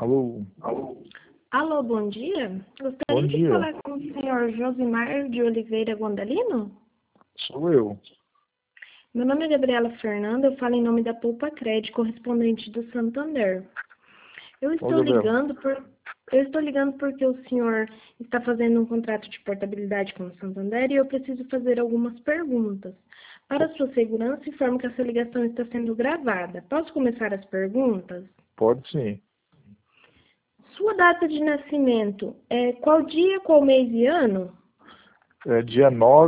Alô, Alô, bom dia. bom Gostaria de dia, falar com o senhor Josimar de Oliveira Gondalino? sou eu. Meu nome é Gabriela Fernanda, eu falo em nome da Poupa Crédito, correspondente do Santander. Eu Ô, estou Gabriel, ligando por, eu estou ligando porque o senhor está fazendo um contrato de portabilidade com o Santander e eu preciso fazer algumas perguntas. Para sua segurança, informo que essa ligação está sendo gravada. Posso começar as perguntas? pode sim. Sua data de nascimento é qual dia, qual mês e ano? É dia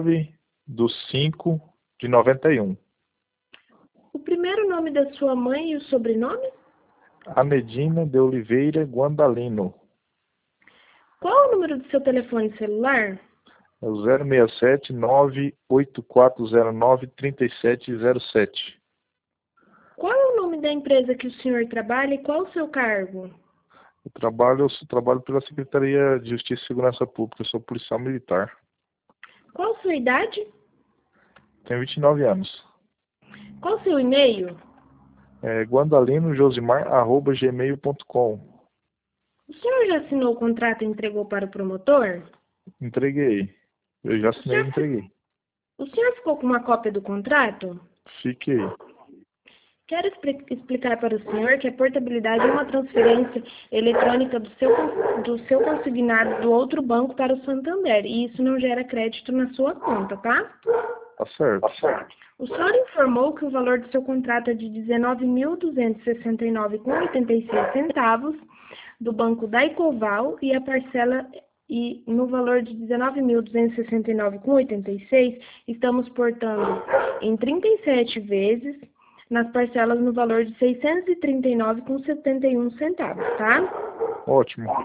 9/5/91. O primeiro nome da sua mãe e o sobrenome? Anedina de Oliveira Guandalino. Qual é o número do seu telefone celular? É o 067-98409-3707. Qual é o nome da empresa que o senhor trabalha e qual o seu cargo? Eu trabalho pela Secretaria de Justiça e Segurança Pública, eu sou policial militar. Qual a sua idade? Tenho 29 anos. Qual o seu e-mail? É guandalinojosmar@gmail.com. O senhor já assinou o contrato e entregou para o promotor? Entreguei. Eu já O assinei e senhor, fi- entreguei. o senhor ficou com uma cópia do contrato? Fiquei. Quero explicar para o senhor que a portabilidade é uma transferência eletrônica do seu consignado do outro banco para o Santander, e isso não gera crédito na sua conta, tá? Tá certo. O senhor informou que o valor do seu contrato é de R$ 19.269,86 do Banco da Ecoval e a parcela no valor de R$ 19.269,86 estamos portando em 37 vezes nas parcelas no valor de R$ 639,71, tá? Ótimo.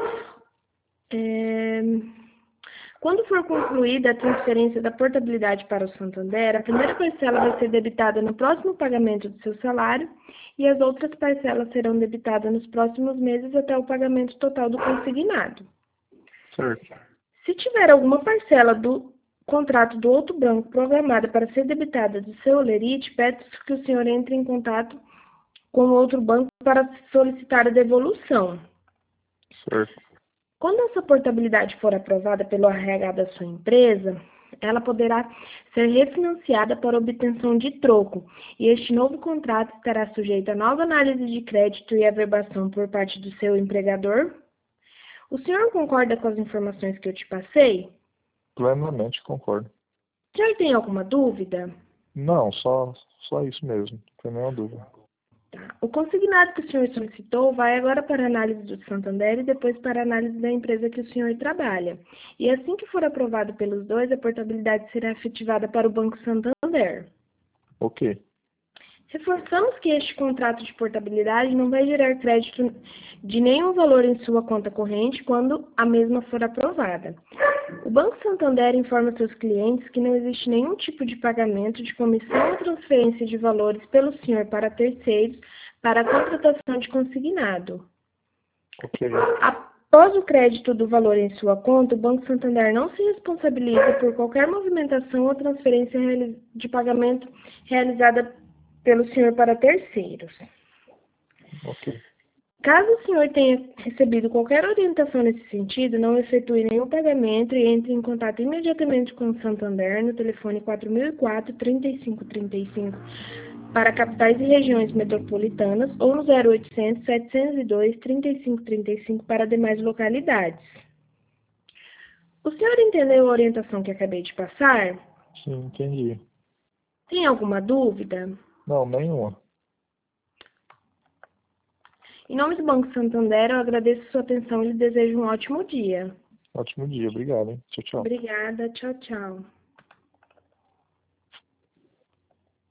É, Quando for concluída a transferência da portabilidade para o Santander, a primeira parcela vai ser debitada no próximo pagamento do seu salário e as outras parcelas serão debitadas nos próximos meses até o pagamento total do consignado. Certo. Se tiver alguma parcela do contrato do outro banco programada para ser debitada do seu holerite, peço que o senhor entre em contato com o outro banco para solicitar a devolução. Certo. Quando essa portabilidade for aprovada pelo RH da sua empresa, ela poderá ser refinanciada para obtenção de troco, e este novo contrato estará sujeito a nova análise de crédito e averbação por parte do seu empregador. O senhor concorda com as informações que eu te passei? Plenamente concordo. O senhor tem alguma dúvida? Não, só isso mesmo. Não tem nenhuma dúvida. O consignado que o senhor solicitou vai agora para a análise do Santander e depois para a análise da empresa que o senhor trabalha. E assim que for aprovado pelos dois, a portabilidade será efetivada para o Banco Santander. Ok. Reforçamos que este contrato de portabilidade não vai gerar crédito de nenhum valor em sua conta corrente quando a mesma for aprovada. O Banco Santander informa seus clientes que não existe nenhum tipo de pagamento de comissão ou transferência de valores pelo senhor para terceiros para a contratação de consignado. Ok. Após o crédito do valor em sua conta, o Banco Santander não se responsabiliza por qualquer movimentação ou transferência de pagamento realizada pelo senhor para terceiros. Ok. Caso o senhor tenha recebido qualquer orientação nesse sentido, não efetue nenhum pagamento e entre em contato imediatamente com o Santander no telefone 4004-3535 para capitais e regiões metropolitanas ou no 0800-702-3535 para demais localidades. O senhor entendeu a orientação que acabei de passar? Sim, entendi. Tem alguma dúvida? Não, nenhuma. Em nome do Banco Santander, eu agradeço sua atenção e lhe desejo um ótimo dia. Ótimo dia. Obrigado, hein? Tchau, tchau. Obrigada. Tchau, tchau.